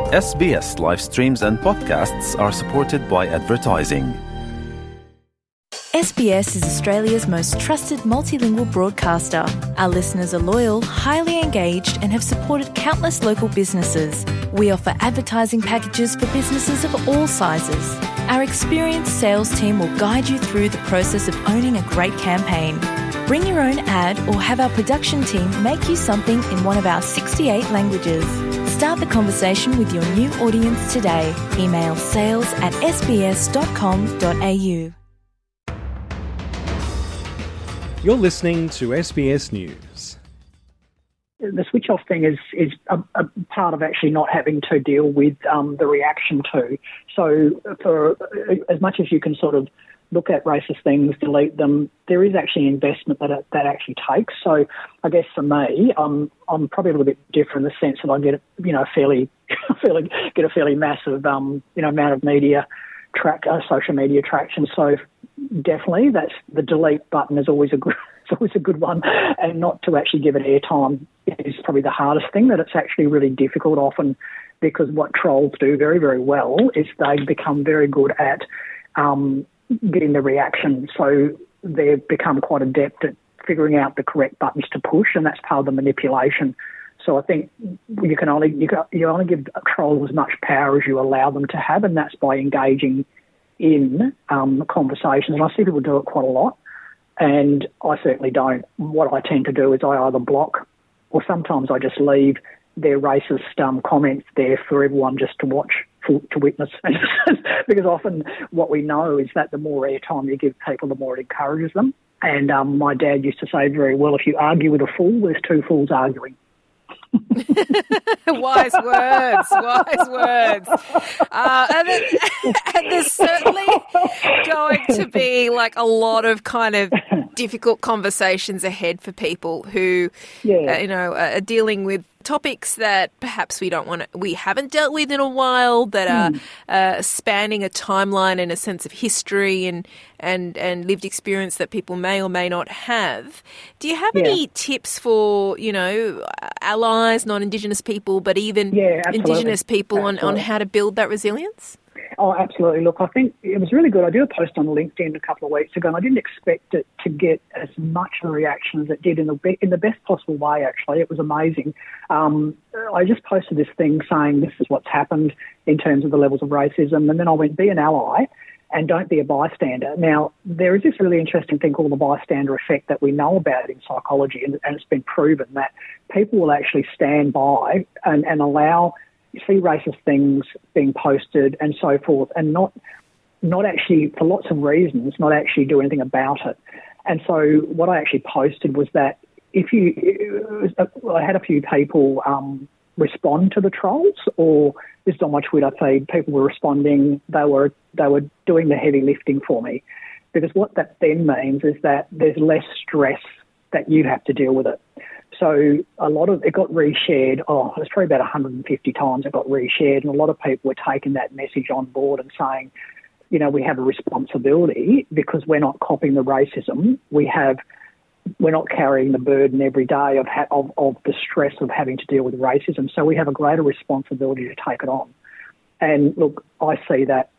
SBS live streams and podcasts are supported by advertising. SBS is Australia's most trusted multilingual broadcaster. Our listeners are loyal, highly engaged and have supported countless local businesses. We offer advertising packages for businesses of all sizes. Our experienced sales team will guide you through the process of owning a great campaign. Bring your own ad or have our production team make you something in one of our 68 languages. Start the conversation with your new audience today. Email sales@sbs.com.au. You're listening to SBS News. The switch-off thing is a part of actually not having to deal with the reaction to. So for as much as you can sort of look at racist things, delete them, there is actually investment that actually takes. So I guess for me, I'm probably a little bit different in the sense that I get a fairly massive amount of media social media traction. So definitely, that's the delete button is always a good one, and not to actually give it airtime is probably the hardest thing. That it's actually really difficult often, because what trolls do very, very well is they become very good at getting the reaction. So they've become quite adept at figuring out the correct buttons to push, and that's part of the manipulation. So I think you only give trolls as much power as you allow them to have, and that's by engaging in conversations. And I see people do it quite a lot, and I certainly don't. What I tend to do is I either block, or sometimes I just leave their racist comments there for everyone just to watch, to witness. Because often what we know is that the more airtime you give people, the more it encourages them. And my dad used to say very well, if you argue with a fool, there's two fools arguing. Wise words. And there's certainly going to be like a lot of kind of difficult conversations ahead for people who, are dealing with topics that perhaps we haven't dealt with in a while, that are spanning a timeline and a sense of history and lived experience that people may or may not have. Do you have any tips for, allies, non-Indigenous people, but even Indigenous people on how to build that resilience? Oh, absolutely. Look, I think it was really good. I did a post on LinkedIn a couple of weeks ago, and I didn't expect it to get as much of a reaction as it did in the best possible way, actually. It was amazing. I just posted this thing saying this is what's happened in terms of the levels of racism, and then I went, be an ally and don't be a bystander. Now, there is this really interesting thing called the bystander effect that we know about in psychology, and it's been proven that people will actually stand by and allow see racist things being posted and so forth, and not actually, for lots of reasons, not actually do anything about it. And so what I actually posted was that I had a few people respond to the trolls, or this is on my Twitter feed, people were responding, they were doing the heavy lifting for me, because what that then means is that there's less stress that you have to deal with it. So it got reshared. It was probably about 150 times it got reshared, and a lot of people were taking that message on board and saying, we have a responsibility because we're not copying the racism. We're not carrying the burden every day of the stress of having to deal with racism. So we have a greater responsibility to take it on. And look, I see that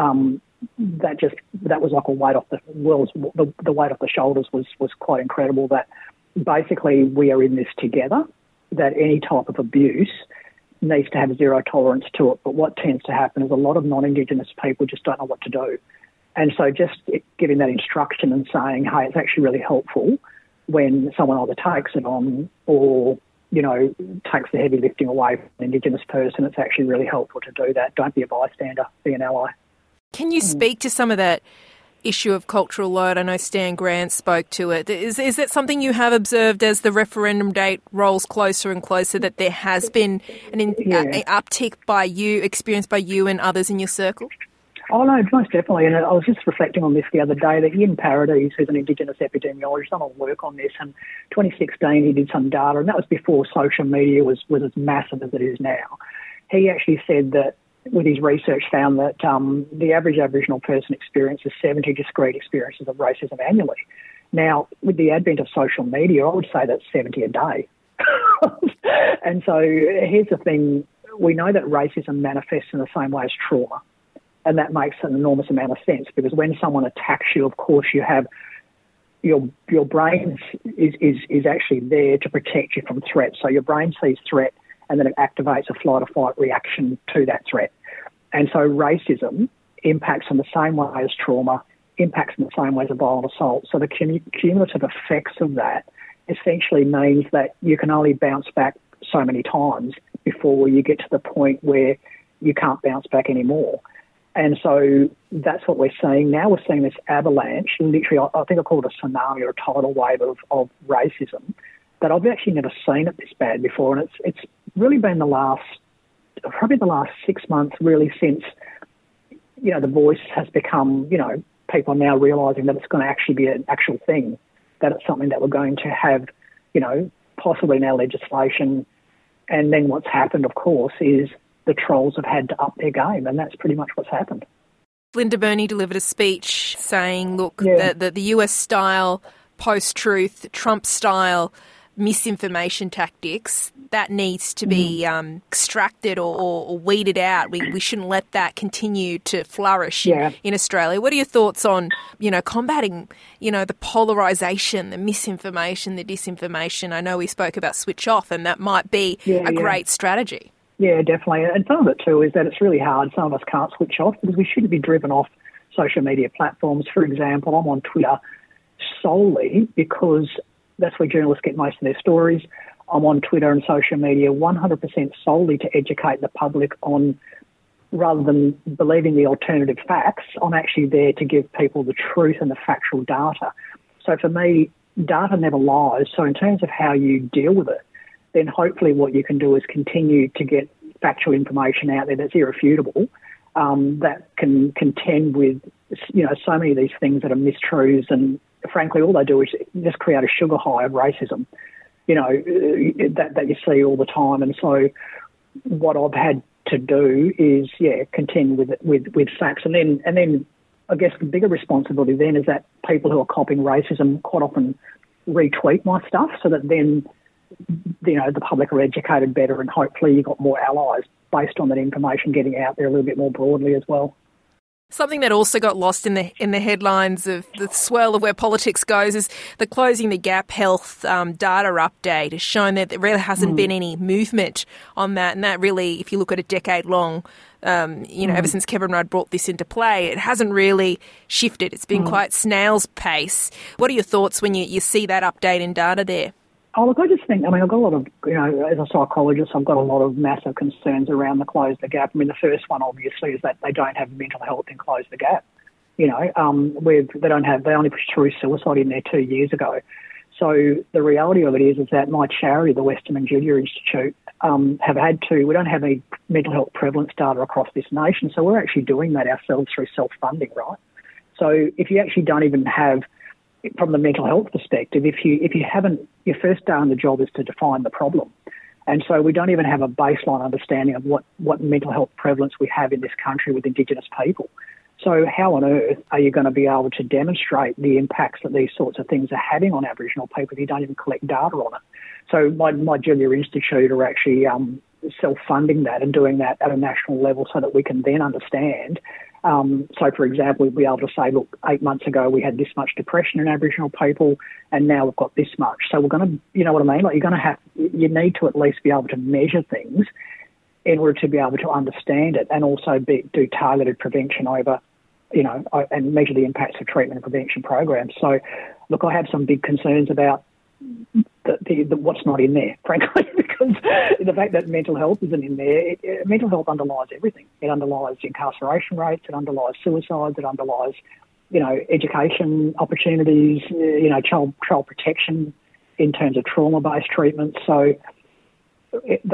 that was like a weight off the weight off the shoulders was quite incredible. That basically we are in this together, that any type of abuse needs to have zero tolerance to it. But what tends to happen is a lot of non-Indigenous people just don't know what to do. And so just giving that instruction and saying, hey, it's actually really helpful when someone either takes it on or, takes the heavy lifting away from an Indigenous person, it's actually really helpful to do that. Don't be a bystander, be an ally. Can you speak to some of that issue of cultural load? I know Stan Grant spoke to it. Is that something you have observed as the referendum date rolls closer and closer, that there has been an uptick experienced by you and others in your circle? Oh, no, most definitely. And I was just reflecting on this the other day, that Ian Paradis, who's an Indigenous epidemiologist, done a lot of work on this. And 2016, he did some data, and that was before social media was as massive as it is now. He actually said that, with his research, found that the average Aboriginal person experiences 70 discrete experiences of racism annually. Now, with the advent of social media, I would say that's 70 a day. And so here's the thing, we know that racism manifests in the same way as trauma. And that makes an enormous amount of sense, because when someone attacks you, of course, you have your brain is actually there to protect you from threat. So your brain sees threat and then it activates a flight or fight reaction to that threat. And so racism impacts in the same way as trauma, impacts in the same way as a violent assault. So the cumulative effects of that essentially means that you can only bounce back so many times before you get to the point where you can't bounce back anymore. And so that's what we're seeing now. We're seeing this avalanche, literally, I think I call it a tsunami or a tidal wave of racism that I've actually never seen it this bad before. And it's really been probably the last 6 months, really, since, the voice has become, people are now realising that it's going to actually be an actual thing, that it's something that we're going to have, possibly in our legislation. And then what's happened, of course, is the trolls have had to up their game, and that's pretty much what's happened. Linda Burney delivered a speech saying, look, the US-style post-truth, Trump-style misinformation tactics, that needs to be extracted or weeded out. We shouldn't let that continue to flourish in Australia. What are your thoughts on, combating, the polarisation, the misinformation, the disinformation? I know we spoke about switch off, and that might be a great strategy. Yeah, definitely. And some of it too is that it's really hard. Some of us can't switch off because we shouldn't be driven off social media platforms. For example, I'm on Twitter solely because that's where journalists get most of their stories. I'm on Twitter and social media 100% solely to educate the public on, rather than believing the alternative facts, I'm actually there to give people the truth and the factual data. So for me, data never lies. So in terms of how you deal with it, then hopefully what you can do is continue to get factual information out there that's irrefutable, that can contend with, so many of these things that are mistruths, and frankly, all they do is just create a sugar high of racism, that you see all the time. And so what I've had to do is, contend with facts. And then I guess the bigger responsibility then is that people who are copying racism quite often retweet my stuff, so that then, the public are educated better, and hopefully you've got more allies based on that information getting out there a little bit more broadly as well. Something that also got lost in the headlines of the swirl of where politics goes is the Closing the Gap Health data update has shown that there really hasn't been any movement on that. And that really, if you look at a decade long, ever since Kevin Rudd brought this into play, it hasn't really shifted. It's been quite snail's pace. What are your thoughts when you see that update in data there? Oh, look, I just think, I've got a lot of, as a psychologist, I've got a lot of massive concerns around the Close the Gap. The first one, obviously, is that they don't have mental health in Close the Gap. They only pushed through suicide in there 2 years ago. So the reality of it is that my charity, the Western and Julia Institute, we don't have any mental health prevalence data across this nation, so we're actually doing that ourselves through self-funding, right? So if you actually don't even have, from the mental health perspective, if you haven't, your first day on the job is to define the problem. And so we don't even have a baseline understanding of what mental health prevalence we have in this country with Indigenous people. So how on earth are you going to be able to demonstrate the impacts that these sorts of things are having on Aboriginal people if you don't even collect data on it? So my Julia Institute are actually self-funding that and doing that at a national level so that we can then understand. So, for example, we'd be able to say, look, 8 months ago we had this much depression in Aboriginal people, and now we've got this much. So we're going to, you know what I mean? Like you need to at least be able to measure things in order to be able to understand it, and also do targeted prevention over, and measure the impacts of treatment and prevention programs. So, look, I have some big concerns about the what's not in there, frankly, because the fact that mental health isn't in there, mental health underlies everything. It underlies incarceration rates, it underlies suicides, it underlies, education opportunities, child protection in terms of trauma-based treatment. So it's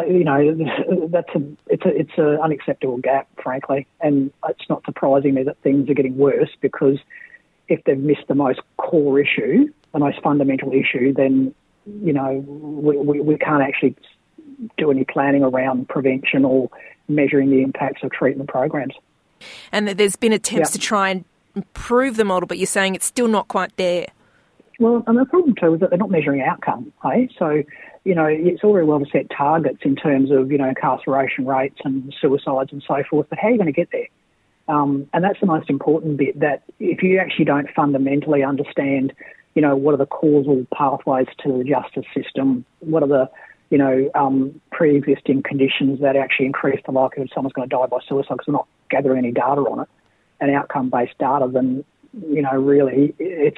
an unacceptable gap, frankly, and it's not surprising me that things are getting worse, because if they've missed the most core issue, the most fundamental issue, then, we can't actually do any planning around prevention or measuring the impacts of treatment programs. And there's been attempts to try and improve the model, but you're saying it's still not quite there. Well, and the problem too is that they're not measuring outcome, hey? So it's all very well to set targets in terms of, incarceration rates and suicides and so forth, but how are you going to get there? And that's the most important bit, that if you actually don't fundamentally understand, what are the causal pathways to the justice system, what are the, pre-existing conditions that actually increase the likelihood someone's going to die by suicide because we're not gathering any data on it, and outcome-based data, then, really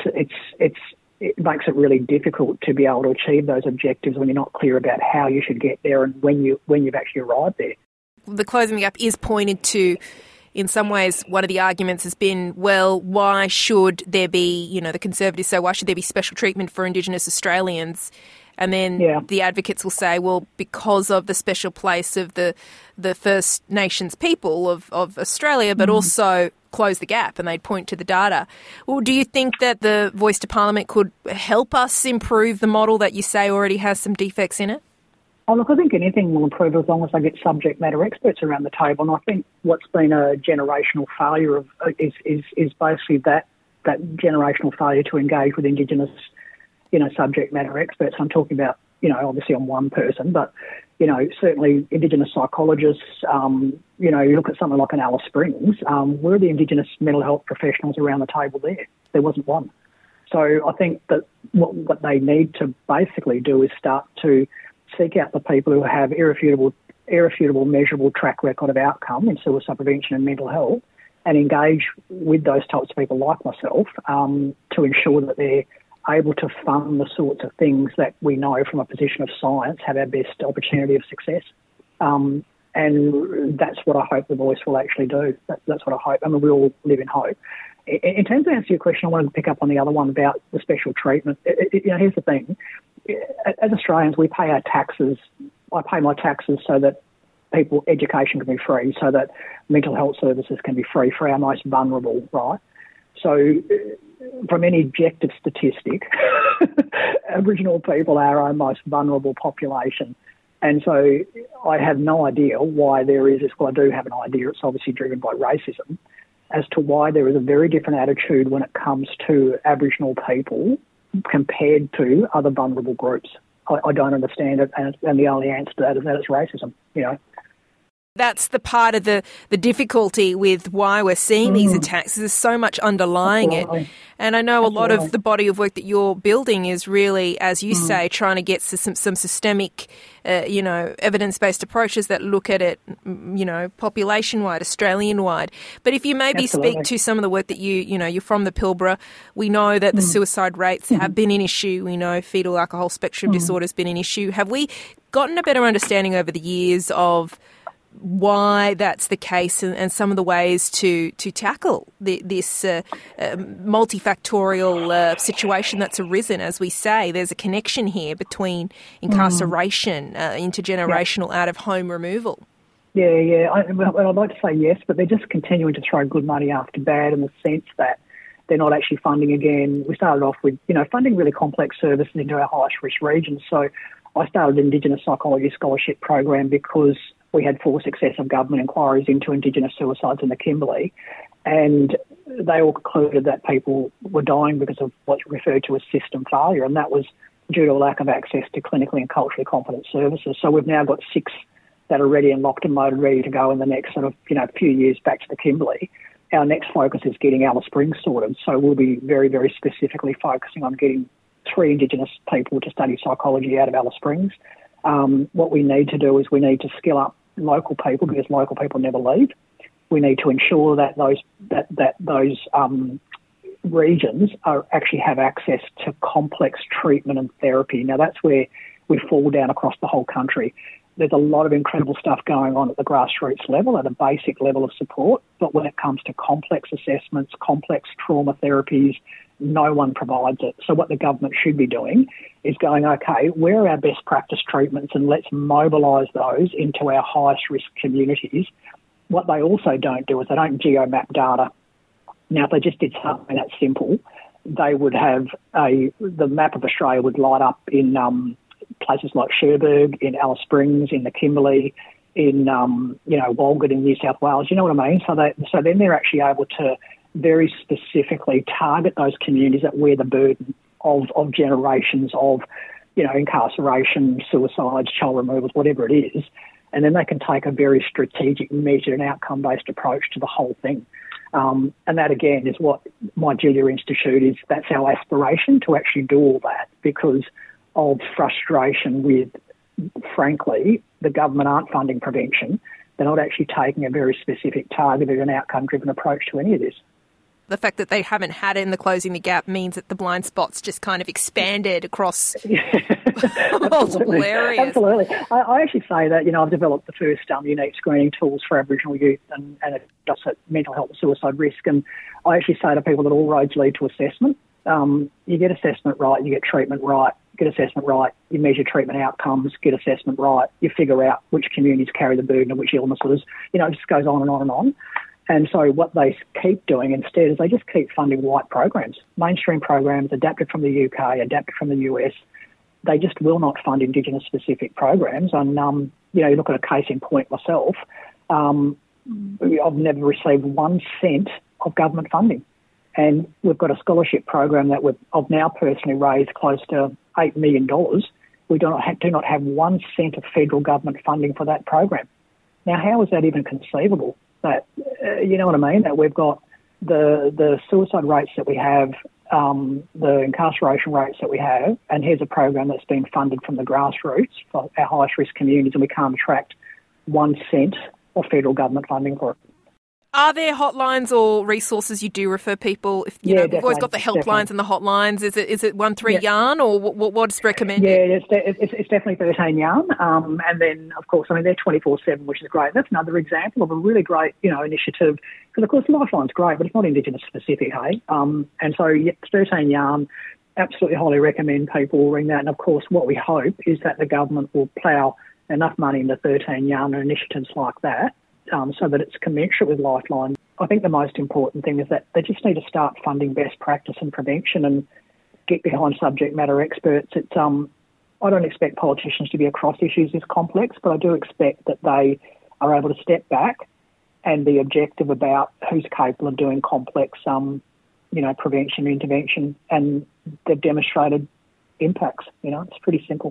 it makes it really difficult to be able to achieve those objectives when you're not clear about how you should get there and when you've actually arrived there. The Closing the Gap is pointed to, in some ways, one of the arguments has been, well, why should there be, the Conservatives say, why should there be special treatment for Indigenous Australians? And then the advocates will say, well, because of the special place of the First Nations people of Australia, but also close the gap, and they'd point to the data. Well, do you think that the Voice to Parliament could help us improve the model that you say already has some defects in it? Oh, look, I think anything will improve as long as they get subject matter experts around the table. And I think what's been a generational failure is basically that generational failure to engage with Indigenous, subject matter experts. I'm talking about, obviously I'm one person, but, certainly Indigenous psychologists, you look at something like an Alice Springs, where are the Indigenous mental health professionals around the table there? There wasn't one. So I think that what they need to basically do is start to seek out the people who have irrefutable, measurable track record of outcome in suicide prevention and mental health, and engage with those types of people like myself to ensure that they're able to fund the sorts of things that we know from a position of science have our best opportunity of success. And that's what I hope the Voice will actually do. That's what I hope. I mean, we all live in hope. In terms of answer your question, I wanted to pick up on the other one about the special treatment. Here's the thing. As Australians, we pay our taxes. I pay my taxes so that education can be free, so that mental health services can be free for our most vulnerable, right? So from any objective statistic, Aboriginal people are our most vulnerable population. And so I have no idea why there is this. Well, I do have an idea. It's obviously driven by racism, as to why there is a very different attitude when it comes to Aboriginal people compared to other vulnerable groups. I don't understand it, and the only answer to that is that it's racism, That's the part of the difficulty with why we're seeing these attacks. There's so much underlying it. And I know a lot of the body of work that you're building is really, as you say, trying to get some systemic, evidence-based approaches that look at it, population-wide, Australian-wide. But if you maybe speak to some of the work that you're from the Pilbara, we know that the suicide rates have been an issue. We know fetal alcohol spectrum disorder has been an issue. Have we gotten a better understanding over the years of why that's the case and some of the ways to tackle this multifactorial situation that's arisen? As we say, there's a connection here between incarceration, intergenerational out-of-home removal. Yeah. I'd like to say yes, but they're just continuing to throw good money after bad in the sense that they're not actually funding again. We started off with, funding really complex services into our highest risk regions. So I started an Indigenous Psychology Scholarship program because we had 4 successive government inquiries into Indigenous suicides in the Kimberley, and they all concluded that people were dying because of what's referred to as system failure, and that was due to a lack of access to clinically and culturally competent services. So we've now got 6 that are ready and locked and loaded, ready to go in the next few years back to the Kimberley. Our next focus is getting Alice Springs sorted, so we'll be very, very specifically focusing on getting 3 Indigenous people to study psychology out of Alice Springs. What we need to do is we need to skill up local people, because local people never leave. We need to ensure that those regions actually have access to complex treatment and therapy. Now, that's where we fall down across the whole country. There's a lot of incredible stuff going on at the grassroots level, at a basic level of support, but when it comes to complex assessments, complex trauma therapies, no one provides it. So what the government should be doing is going, okay, where are our best practice treatments, and let's mobilise those into our highest risk communities. What they also don't do is they don't geomap data. Now, if they just did something that simple, they would have the map of Australia would light up in places like Cherbourg, in Alice Springs, in the Kimberley, in Walgett in New South Wales. You know what I mean? So then they're actually able to very specifically target those communities that wear the burden of generations of incarceration, suicides, child removals, whatever it is, and then they can take a very strategic, measured and outcome-based approach to the whole thing. And that, again, is what My Julia Institute is. That's our aspiration, to actually do all that, because of frustration with, frankly, the government aren't funding prevention. They're not actually taking a very specific, targeted and outcome-driven approach to any of this. The fact that they haven't had it in the Closing the Gap means that the blind spots just kind of expanded across. Absolutely. Hilarious. Absolutely. I actually say that, I've developed the first unique screening tools for Aboriginal youth and it does at mental health and suicide risk. And I actually say to people that all roads lead to assessment. You get assessment right, you get treatment right. Get assessment right, you measure treatment outcomes, get assessment right, you figure out which communities carry the burden of which illnesses. It just goes on and on and on. And so what they keep doing instead is they just keep funding white programs, mainstream programs adapted from the UK, adapted from the US. They just will not fund Indigenous-specific programs. And, you look at a case in point myself, I've never received 1 cent of government funding. And we've got a scholarship program that I've now personally raised close to $8 million. We do not have 1 cent of federal government funding for that program. Now, how is that even conceivable? That, you know what I mean? That we've got the suicide rates that we have, the incarceration rates that we have, and here's a program that's been funded from the grassroots for our highest risk communities, and we can't attract 1 cent of federal government funding for it. Are there hotlines or resources you do refer people? If we've always got the helplines and the hotlines. Is it 13 Yarn or what's recommended? Yeah, it's definitely 13 Yarn. And then, of course, they're 24/7, which is great. That's another example of a really great, initiative. Because, of course, Lifeline's great, but it's not Indigenous specific, hey? And so, 13 Yarn, absolutely highly recommend people ring that. And, of course, what we hope is that the government will plough enough money into 13 Yarn and initiatives like that, so that it's commensurate with Lifeline. I think the most important thing is that they just need to start funding best practice and prevention and get behind subject matter experts. I don't expect politicians to be across issues this complex, but I do expect that they are able to step back and be objective about who's capable of doing complex, prevention, intervention, and they've demonstrated impacts. It's pretty simple.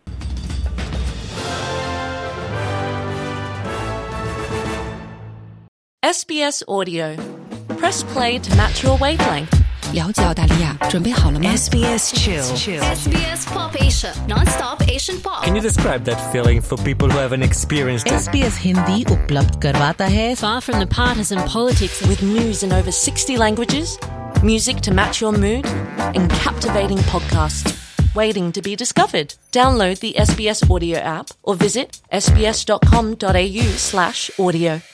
SBS Audio. Press play to match your wavelength. 了解澳大利亚，准备好了吗 SBS Chill. SBS Pop Asia. Non-stop Asian pop. Can you describe that feeling for people who haven't experienced it? SBS Hindi उपलब्ध करवाता है. Far from the partisan politics with news in over 60 languages, music to match your mood, and captivating podcasts waiting to be discovered. Download the SBS Audio app or visit sbs.com.au/audio.